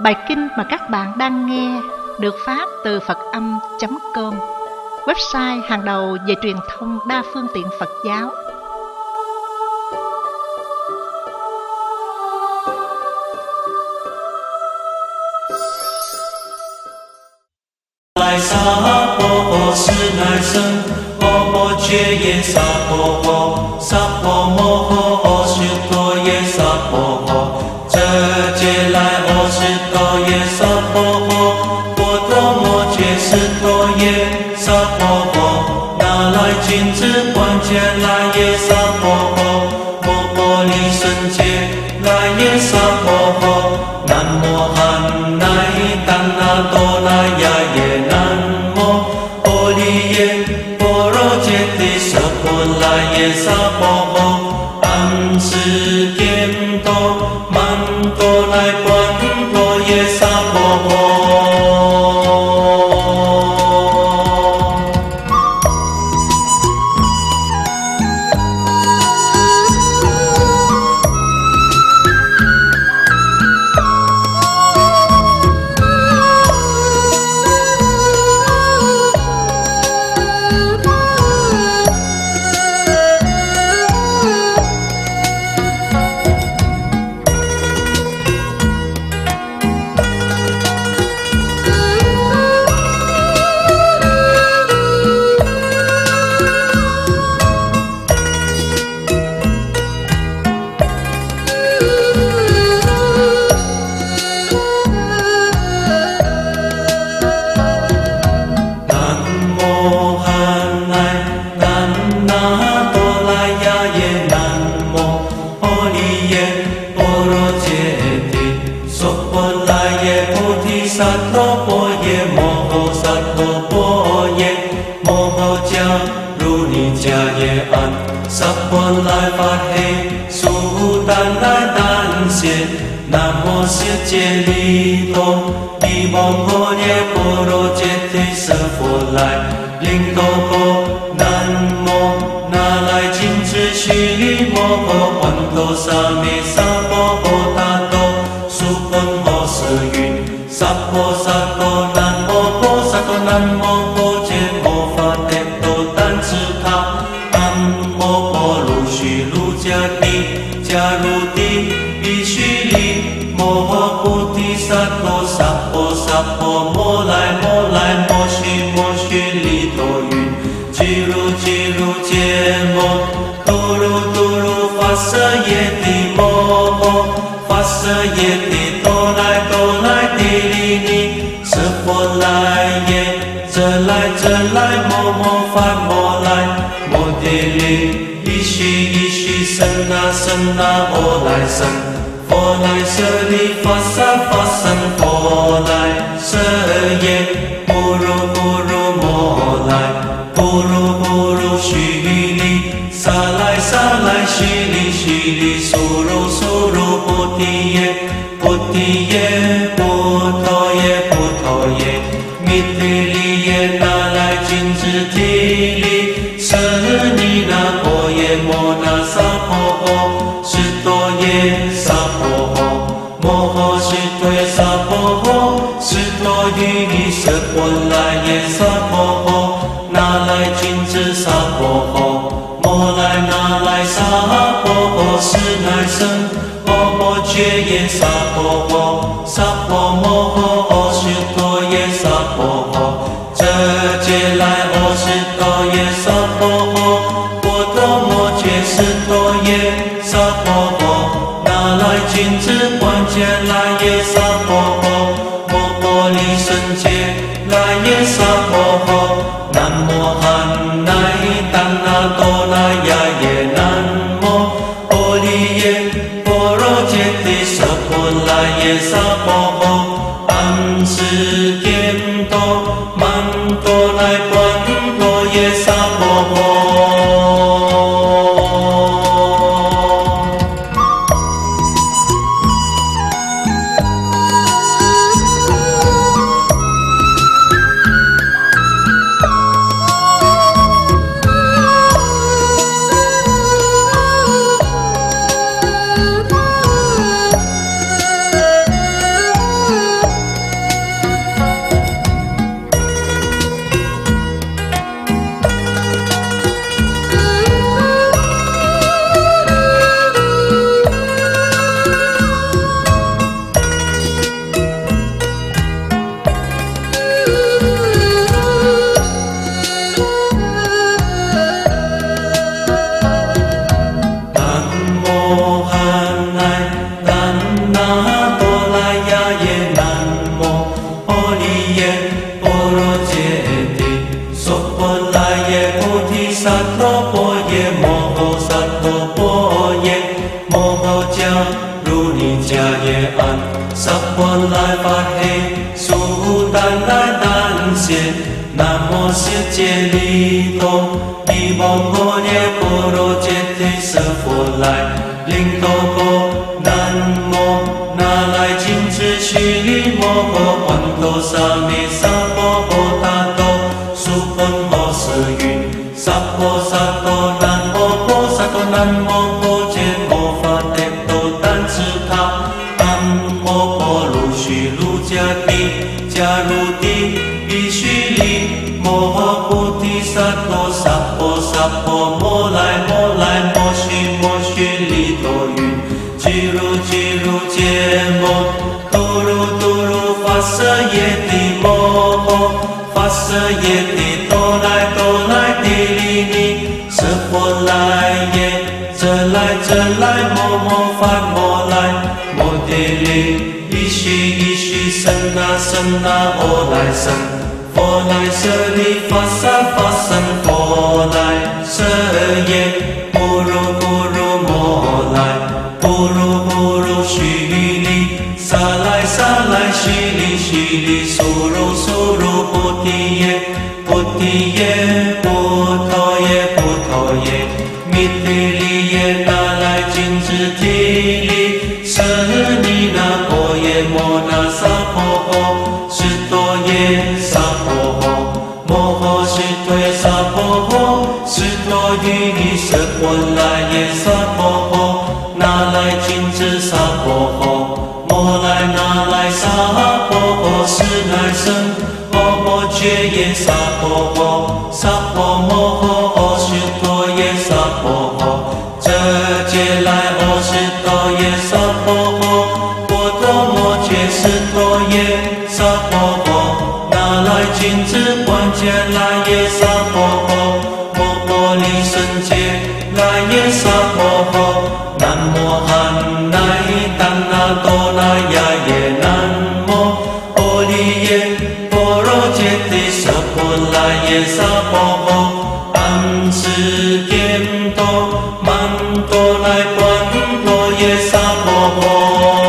Bài kinh mà các bạn đang nghe được phát từ Phật-âm.com, website hàng đầu về truyền thông đa phương tiện Phật giáo. Lại sa po ho sư nai sân ho po chue ye sa po mo ho o sư to ye sa po ho chơ chê lai o sư to ye sa po ho po to mo chue sư to ye sa po ho na lai jin zhi quan chie lai ye sa po ho mo po li sân chie lai ye sa po ho nam mô han nai tan na to na ya ye sa po ho an sư kiên tô man tô lai quán tô ye sa po ho. 波耶，摩诃迦如尼迦耶安，萨婆来发嘿，苏丹来丹谢，南无世界利多，利摩诃耶波罗揭谛瑟佛来，灵多波南无那来金智须利摩诃环多萨弥萨婆诃他多，苏婆摩斯云，萨婆萨多南摩婆萨多南摩婆揭摩法帝多丹智他，南摩婆卢须卢迦帝迦卢帝必须利摩诃菩提萨多萨婆萨婆摩来摩来摩须利多云，俱如揭摩多如发色耶帝摩诃发色耶帝多来帝利尼舍婆来耶，这来摩发摩来摩帝利依须僧那ô来僧，佛来舍利发僧佛来舍耶，不如摩来，不如须利，萨来须利，苏如菩提耶，菩陀耶，弥提利耶，那来金智提利，舍尼那婆耶，摩那萨婆诃，释多耶萨婆诃，摩诃释多耶萨婆诃，释多于舍婆来耶萨婆诃，那来金智萨婆诃，摩来那来萨婆诃，是乃生，阿婆揭耶萨婆诃，萨婆摩诃，释多耶萨婆诃，这劫来阿释多耶萨婆诃，波多摩揭释多耶萨婆诃，那来金智观界来耶萨婆诃，摩婆利胜界来耶萨婆诃，南无汉来丹那多那呀耶，南无阿利耶波罗揭谛舍婆来耶萨婆诃，安世间多曼多来观多耶萨婆诃。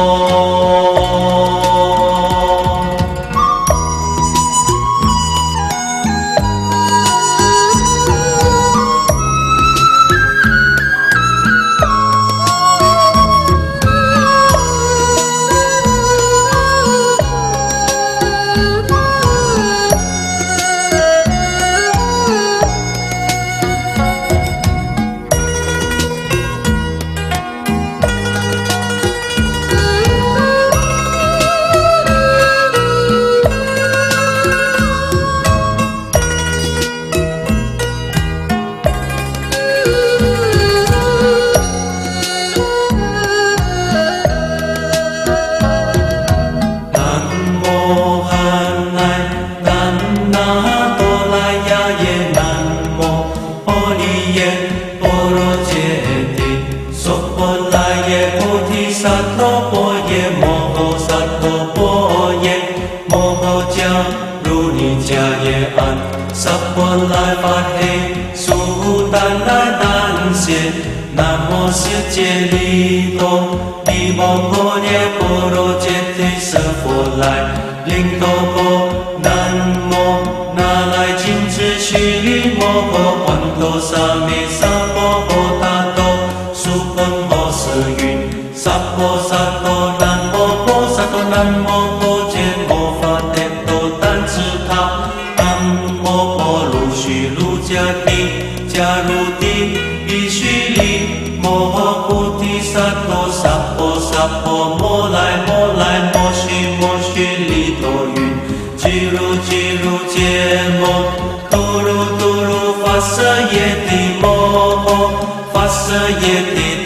萨婆来发嘿，苏丹来丹谢，南无世界利多，利摩诃耶波罗揭谛舍佛来，灵多波南无那来金智须利摩诃环多萨弥萨婆诃他多，苏婆摩斯云，萨婆萨多南摩婆萨多南摩婆揭摩法帝多丹智他，南摩婆卢须卢迦帝迦卢帝必须利摩诃菩提萨埵萨婆摩来摩须利多云，俱如揭摩多如发色耶帝摩诃发色耶帝